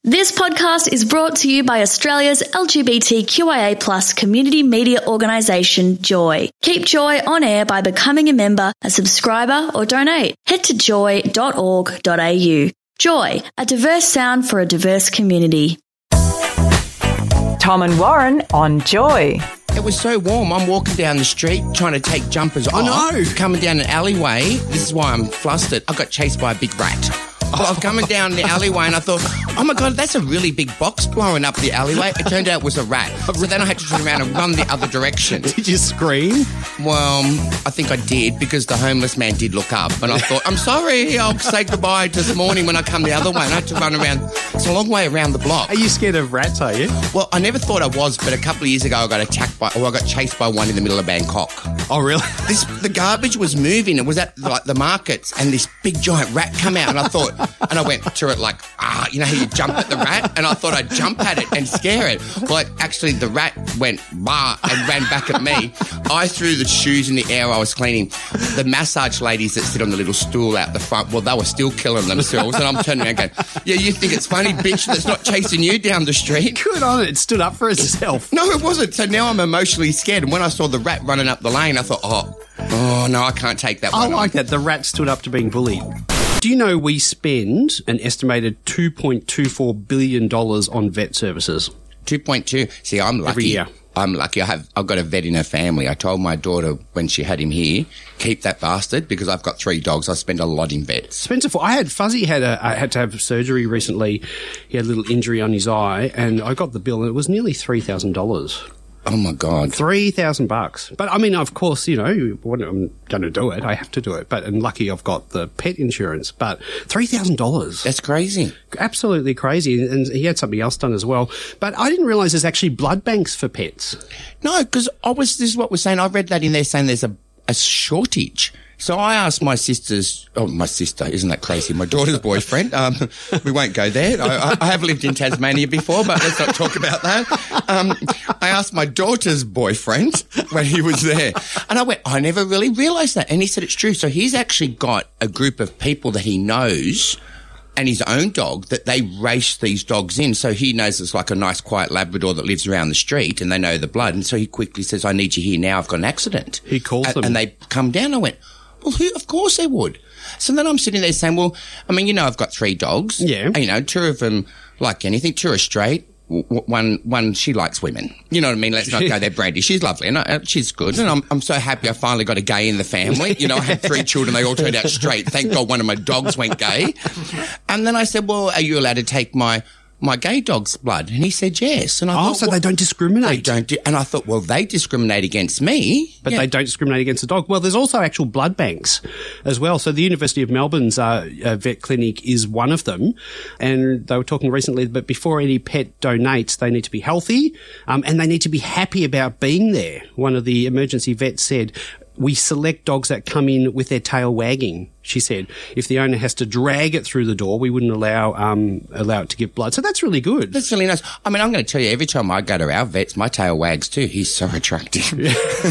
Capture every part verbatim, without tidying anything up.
This podcast is brought to you by Australia's L G B T Q I A plus community media organisation, Joy. Keep Joy on air by becoming a member, a subscriber or donate. Head to joy dot org dot a u. Joy, a diverse sound for a diverse community. Tom and Warren on Joy. It was so warm. I'm walking down the street trying to take jumpers off. I know. Coming down an alleyway. This is why I'm flustered. I got chased by a big rat. Well, I'm coming down the alleyway and I thought, oh my God, that's a really big box blowing up the alleyway. It turned out it was a rat. So then I had to turn around and run the other direction. Did you scream? Well, I think I did because the homeless man did look up and I thought, I'm sorry, I'll say goodbye to this morning when I come the other way. And I had to run around. It's a long way around the block. Are you scared of rats, are you? Well, I never thought I was, but a couple of years ago I got attacked by, or I got chased by one in the middle of Bangkok. Oh, really? This, the garbage was moving. It was at like the markets and this big giant rat come out and I thought, and I went to it like, ah, you know how you jump at the rat? And I thought I'd jump at it and scare it. But actually the rat went bah and ran back at me. I threw the shoes in the air I was cleaning. The massage ladies that sit on the little stool out the front, well, they were still killing themselves. And I'm turning around going, yeah, you think it's funny, bitch, that's not chasing you down the street? Good on it. It stood up for itself. No, it wasn't. So now I'm emotionally scared. And when I saw the rat running up the lane, I thought, oh, oh no, I can't take that one I like on. that. The rat stood up to being bullied. Do you know we spend an estimated two point two four billion dollars on vet services? two point two. See, I'm lucky. Every year. I'm lucky. I have, I've got a vet in her family. I told my daughter when she had him here, keep that bastard because I've got three dogs. I spend a lot in vets. Spencer, I had Fuzzy had a, I had to have surgery recently. He had a little injury on his eye, and I got the bill, and it was nearly three thousand dollars. Oh my God. Three thousand bucks. But I mean, of course, you know, when I'm going to do it, I have to do it. But, and lucky I've got the pet insurance, but three thousand dollars. That's crazy. Absolutely crazy. And he had something else done as well. But I didn't realise there's actually blood banks for pets. No, because I was, this is what we're saying. I read that in there saying there's a, a shortage. So I asked my sister's, oh, my sister, isn't that crazy? My daughter's boyfriend. Um, we won't go there. I, I have lived in Tasmania before, but let's not talk about that. Um, I asked my daughter's boyfriend when he was there, and I went, I never really realised that. And he said it's true. So he's actually got a group of people that he knows and his own dog that they race these dogs in. So he knows it's like a nice, quiet Labrador that lives around the street and they know the blood. And so he quickly says, I need you here now. I've got an accident. He calls a- them. And they come down. I went, well, who, of course they would. So then I'm sitting there saying, well, I mean, you know, I've got three dogs. Yeah. And, you know, two of them like anything. Two are straight. W- one, one, she likes women. You know what I mean? Let's not go there, Brandy. She's lovely and I, she's good. And I'm, I'm so happy I finally got a gay in the family. You know, I had three children. They all turned out straight. Thank God one of my dogs went gay. And then I said, well, are you allowed to take my, my gay dog's blood? And he said yes. And I Oh, thought, so well, they don't discriminate. they don't do, and I thought, well, they discriminate against me. But Yeah. they don't discriminate against the dog. Well, there's also actual blood banks as well. So the University of Melbourne's uh, uh, vet clinic is one of them. And they were talking recently, but before any pet donates, they need to be healthy um, and they need to be happy about being there. One of the emergency vets said, we select dogs that come in with their tail wagging. She said, if the owner has to drag it through the door, we wouldn't allow um, allow it to give blood. So that's really good. That's really nice. I mean, I'm going to tell you, every time I go to our vets, my tail wags too. He's so attractive. and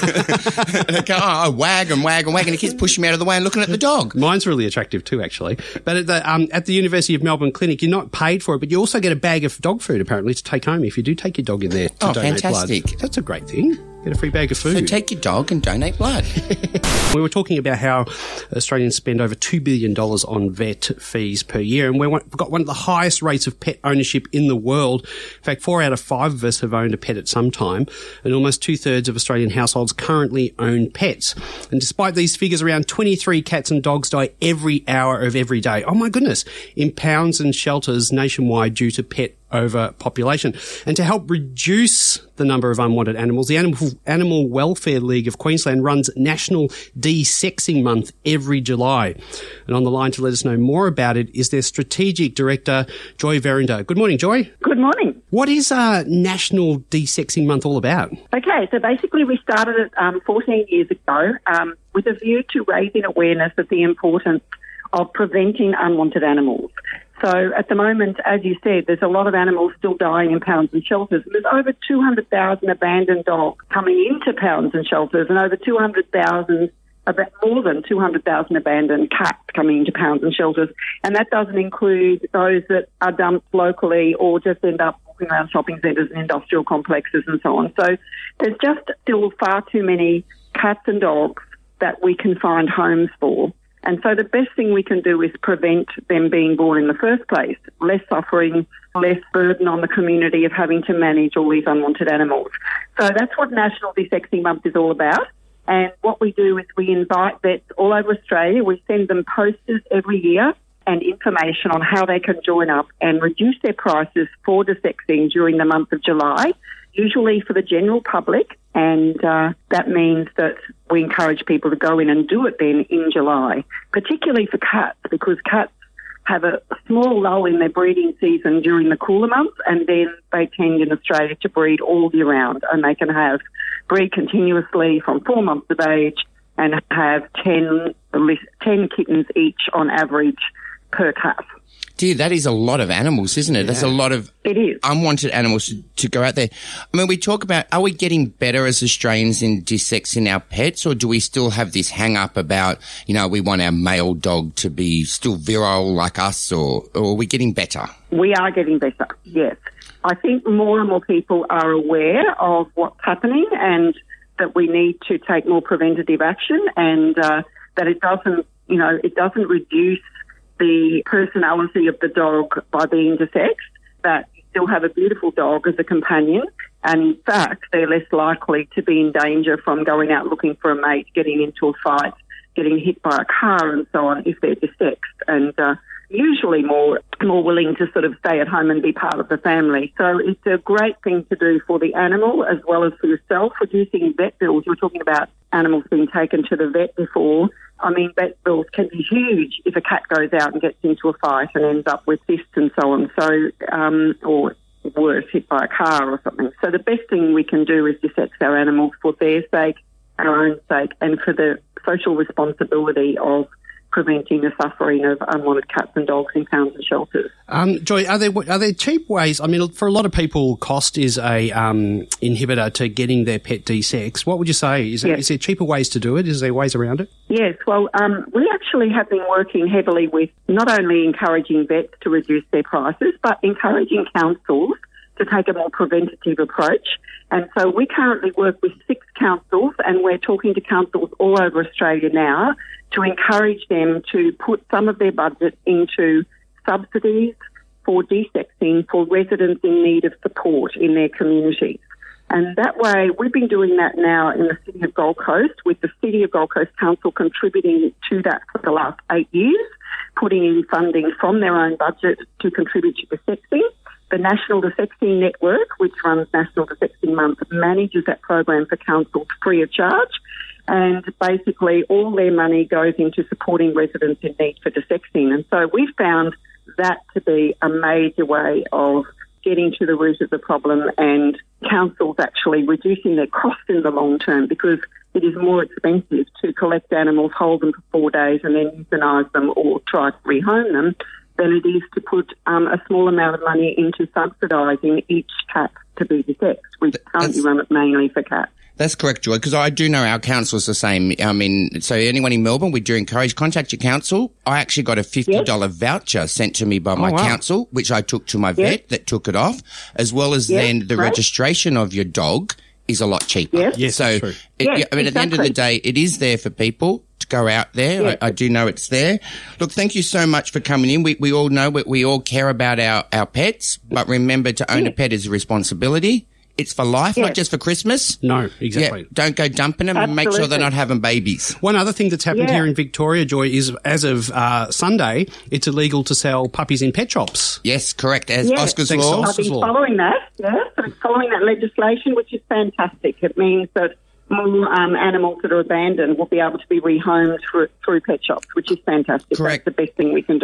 I go, oh, I wag and wag and wag, and he keeps pushing me out of the way and looking at the dog. Mine's really attractive too, actually. But at the, um, at the University of Melbourne Clinic, you're not paid for it, but you also get a bag of dog food, apparently, to take home if you do take your dog in there to Oh, donate fantastic. blood. That's a great thing. Get a free bag of food. So take your dog and donate blood. We were talking about how Australians spend over two billion dollars on vet fees per year, and we've got one of the highest rates of pet ownership in the world. In fact, four out of five of us have owned a pet at some time, and almost two-thirds of Australian households currently own pets. And despite these figures, around twenty-three cats and dogs die every hour of every day. Oh my goodness, in pounds and shelters nationwide due to pet overpopulation. And to help reduce the number of unwanted animals, the Animal, Animal Welfare League of Queensland runs National De-Sexing Month every July. And on the line to let us know more about it is their Strategic Director, Joy Verinder. Good morning, Joy. Good morning. What is uh, National De-Sexing Month all about? Okay, so basically we started it um, fourteen years ago um, with a view to raising awareness of the importance of preventing unwanted animals. So at the moment, as you said, there's a lot of animals still dying in pounds and shelters. There's over two hundred thousand abandoned dogs coming into pounds and shelters and over two hundred thousand about more than two hundred thousand abandoned cats coming into pounds and shelters, and that doesn't include those that are dumped locally or just end up walking around shopping centres and industrial complexes and so on. So there's just still far too many cats and dogs that we can find homes for. And so the best thing we can do is prevent them being born in the first place. Less suffering, less burden on the community of having to manage all these unwanted animals. So that's what National Desexing Month is all about. And what we do is we invite vets all over Australia. We send them posters every year and information on how they can join up and reduce their prices for desexing during the month of July, usually for the general public. And uh, that means that we encourage people to go in and do it then in July, particularly for cats, because cats have a small lull in their breeding season during the cooler months, and then they tend in Australia to breed all year round, and they can have breed continuously from four months of age and have ten, ten kittens each on average per calf. Dear, that is a lot of animals, isn't it? Yeah. That's a lot of it is. unwanted animals to, to go out there. I mean, we talk about, are we getting better as Australians in desexing our pets, or do we still have this hang-up about, you know, we want our male dog to be still virile like us, or, or are we getting better? We are getting better, yes. I think more and more people are aware of what's happening and that we need to take more preventative action, and uh, that it doesn't, you know, it doesn't reduce the personality of the dog by being desexed, that you still have a beautiful dog as a companion, and in fact they're less likely to be in danger from going out looking for a mate, getting into a fight, getting hit by a car and so on if they're desexed, and uh, usually more more willing to sort of stay at home and be part of the family. So it's a great thing to do for the animal as well as for yourself, reducing vet bills. You were talking about animals being taken to the vet before. I mean, vet bills can be huge if a cat goes out and gets into a fight and ends up with cysts and so on. So, um, or worse, hit by a car or something. So the best thing we can do is desex our animals for their sake, our own sake, and for the social responsibility of preventing the suffering of unwanted cats and dogs in pounds and shelters. Um, Joy, are there are there cheap ways? I mean, for a lot of people, cost is a um, inhibitor to getting their pet desexed. What would you say? Is, yes. it, is there cheaper ways to do it? Is there ways around it? Yes. Well, um, we actually have been working heavily with not only encouraging vets to reduce their prices, but encouraging councils to take a more preventative approach. And so we currently work with six councils, and we're talking to councils all over Australia now to encourage them to put some of their budget into subsidies for desexing for residents in need of support in their communities. And that way, we've been doing that now in the City of Gold Coast, with the City of Gold Coast Council contributing to that for the last eight years, putting in funding from their own budget to contribute to desexing. The National Desexing Network, which runs National Desexing Month, manages that program for councils free of charge. And basically all their money goes into supporting residents in need for desexing. And so we've found that to be a major way of getting to the root of the problem, and councils actually reducing their costs in the long term, because it is more expensive to collect animals, hold them for four days and then euthanise them or try to rehome them than it is to put um, a small amount of money into subsidising each cat to be desexed. We currently run it mainly for cats. That's correct, Joy, because I do know our council's the same. I mean, so anyone in Melbourne, we do encourage, contact your council. I actually got a fifty dollars yes. voucher sent to me by my oh, wow. council, which I took to my yes. vet that took it off, as well as yes, then the right. registration of your dog is a lot cheaper. Yes, yes so, it, yes, exactly. I mean, at the end of the day, it is there for people to go out there. Yes. I, I do know it's there. Look, thank you so much for coming in. We we all know we, we all care about our, our pets, but remember, to own yes. a pet is a responsibility. It's for life, yes. not just for Christmas. No, exactly. Yeah, don't go dumping them Absolutely. and make sure they're not having babies. One other thing that's happened yeah. here in Victoria, Joy, is as of uh, Sunday, it's illegal to sell puppies in pet shops. Yes, correct. As yes. Oscar's Thanks law. I've been following that, yes. I'm following that legislation, which is fantastic. It means that more um, animals that are abandoned will be able to be rehomed through, through pet shops, which is fantastic. Correct. That's the best thing we can do.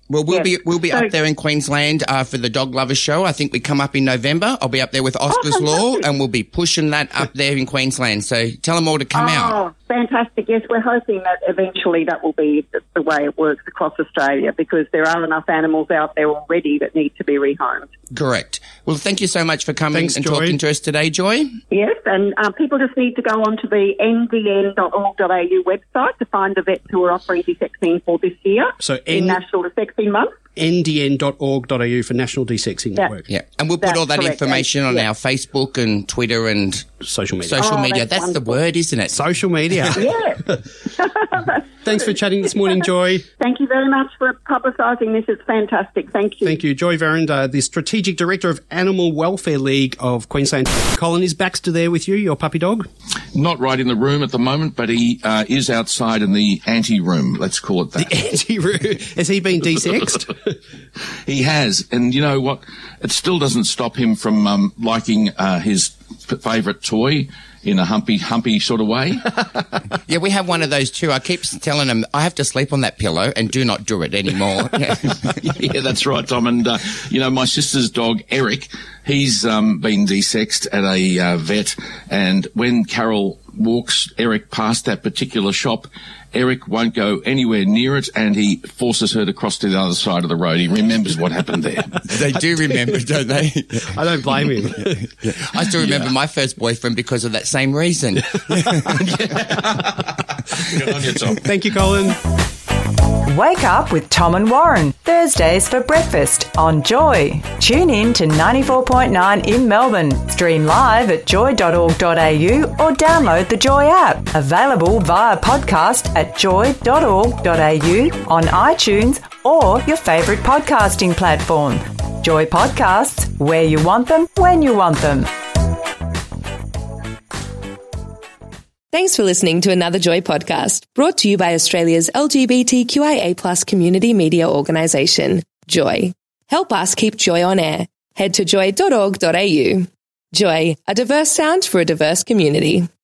Well, we'll Yes. be we'll be So- up there in Queensland uh, for the Dog Lovers Show. I think we come up in November. I'll be up there with Oscar's Oh, Law, fantastic. and we'll be pushing that up there in Queensland. So tell them all to come out. Oh, fantastic. Yes, we're hoping that eventually that will be the, the way it works across Australia, because there are enough animals out there already that need to be rehomed. Correct. Well, thank you so much for coming Thanks, and Joy. talking to us today, Joy. Yes, and um, people just need to go onto the n d n dot org dot a u website to find the vets who are offering desexing for this year So in N- National Desexing Month. N D N dot org dot a u for National Desexing Yeah. Network. Yeah, and we'll put That's all that correct. information on Yeah. our Facebook and Twitter and Social media. social Oh, media. that's That's the wonderful. word, isn't it? Social media. Yeah. Thanks for chatting this morning, Joy. Thank you very much for publicising this. It's fantastic. Thank you. Thank you. Joy Verand, uh, the Strategic Director of Animal Welfare League of Queensland. Colin, is Baxter there with you, your puppy dog? Not right in the room at the moment, but he uh, is outside in the ante-room, let's call it that. Anti-Roo. Has he been desexed? He has, and you know what? It still doesn't stop him from um, liking uh, his p- favourite toy in a humpy, humpy sort of way. Yeah, we have one of those too. I keep telling him, I have to sleep on that pillow and do not do it anymore. Yeah, that's right, Tom. And, uh, you know, my sister's dog, Eric, he's um, been desexed at a uh, vet, and when Carol walks Eric past that particular shop, Eric won't go anywhere near it, and he forces her to cross to the other side of the road. He remembers what happened there. They do remember, don't they? I don't blame him. I still remember my first boyfriend because of that same reason. Good on you, Tom. Thank you, Colin. Wake up with Tom and Warren, Thursdays for breakfast on Joy. Tune in to ninety-four point nine in Melbourne. Stream live at joy dot org dot a u or download the Joy app. Available via podcast at joy dot org dot a u, on iTunes or your favourite podcasting platform. Joy Podcasts, where you want them, when you want them. Thanks for listening to another Joy podcast, brought to you by Australia's L G B T Q I A plus community media organisation, Joy. Help us keep Joy on air. Head to joy dot org dot a u. Joy, a diverse sound for a diverse community.